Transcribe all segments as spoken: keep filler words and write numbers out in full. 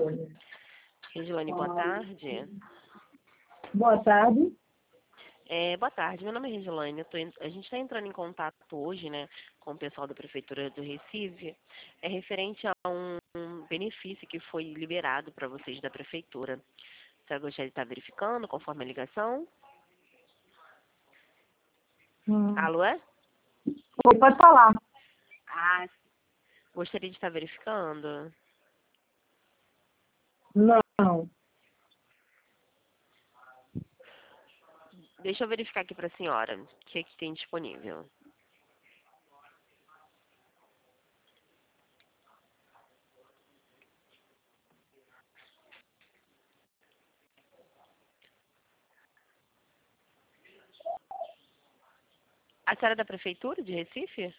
Regiane, boa tarde. Boa tarde. É, boa tarde, meu nome é Regiane. Eu tô en- a gente está entrando em contato hoje, né, com o pessoal da Prefeitura do Recife, é referente a um, um benefício que foi liberado para vocês da Prefeitura. Você gostaria de estar verificando conforme a ligação? Hum. Alô, é? Oi, pode falar. Ah, gostaria de estar verificando? Não. Deixa eu verificar aqui para a senhora o que, é que tem disponível. A senhora é da Prefeitura de Recife?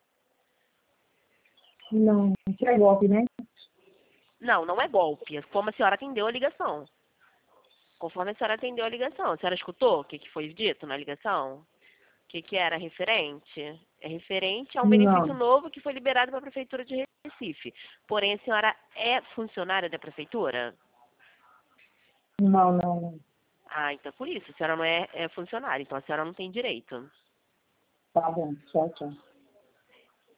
Não. Isso é golpe, né? Não, não é golpe. É como a senhora atendeu a ligação. Conforme a senhora atendeu a ligação. A senhora escutou o que, que foi dito na ligação? O que, que era referente? É referente a um benefício Não. novo que foi liberado para a Prefeitura de Recife. Porém, a senhora é funcionária da Prefeitura? Não, não, não. Ah, então por isso. A senhora não é, é funcionária, então a senhora não tem direito. Tá bom. Tchau, tchau.